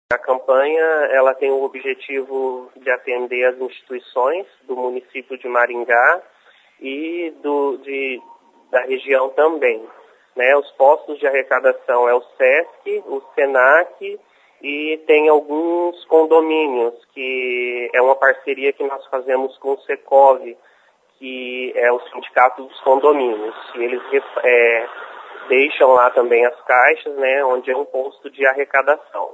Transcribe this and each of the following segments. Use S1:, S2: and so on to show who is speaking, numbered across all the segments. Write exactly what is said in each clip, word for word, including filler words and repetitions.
S1: A campanha ela tem o objetivo de atender as instituições do município de Maringá e do, de, da região também. Né? Os postos de arrecadação é o SESC, o SENAC e tem alguns condomínios, que é uma parceria que nós fazemos com o Secov, que é o Sindicato dos Condomínios. E eles é, deixam lá também as caixas, né, onde é um posto de arrecadação.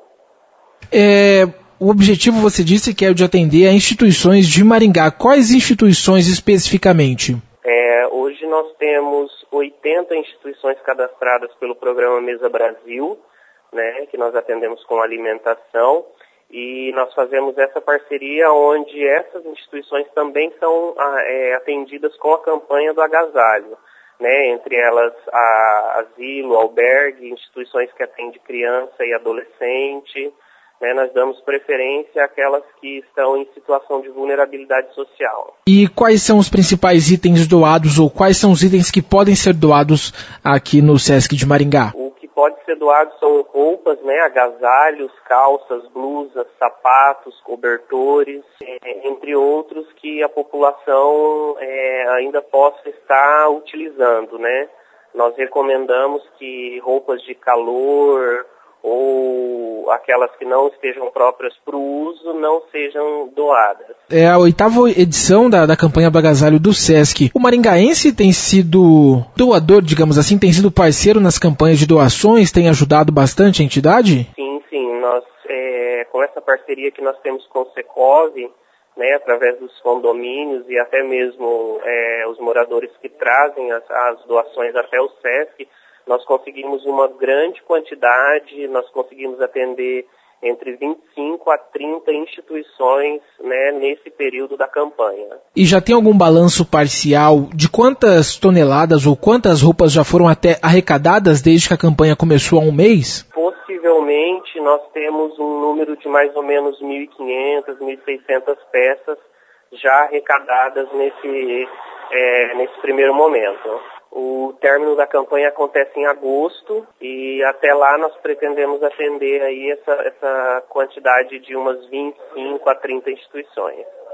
S2: É, o objetivo, você disse, que é o de atender a instituições de Maringá. Quais instituições especificamente?
S1: É, hoje nós temos oitenta instituições cadastradas pelo programa Mesa Brasil, né, que nós atendemos com alimentação, e nós fazemos essa parceria onde essas instituições também são é, atendidas com a campanha do agasalho, né, entre elas a asilo, albergue, instituições que atendem criança e adolescente. Né, nós damos preferência àquelas que estão em situação de vulnerabilidade social.
S2: E quais são os principais itens doados, ou quais são os itens que podem ser doados aqui no SESC de Maringá?
S1: O que pode ser doado são roupas, né, agasalhos, calças, blusas, sapatos, cobertores, é, entre outros que a população é, ainda possa estar utilizando, né? Nós recomendamos que roupas de calor ou aquelas que não estejam próprias para o uso não sejam doadas.
S2: É a oitava edição da, da campanha do agasalho do SESC. O maringaense tem sido doador, digamos assim, tem sido parceiro nas campanhas de doações, tem ajudado bastante a entidade?
S1: Sim, sim. Nós, é, com essa parceria que nós temos com o Secov, né, através dos condomínios e até mesmo é, os moradores que trazem as, as doações até o SESC, nós conseguimos uma grande quantidade, nós conseguimos atender entre vinte e cinco a trinta instituições, né, nesse período da campanha.
S2: E já tem algum balanço parcial de quantas toneladas ou quantas roupas já foram até arrecadadas desde que a campanha começou há um mês?
S1: Possivelmente nós temos um número de mais ou menos mil e quinhentas, mil e seiscentas peças já arrecadadas nesse, é, nesse primeiro momento. O término da campanha acontece em agosto e até lá nós pretendemos atender aí essa, essa quantidade de umas vinte e cinco a trinta instituições.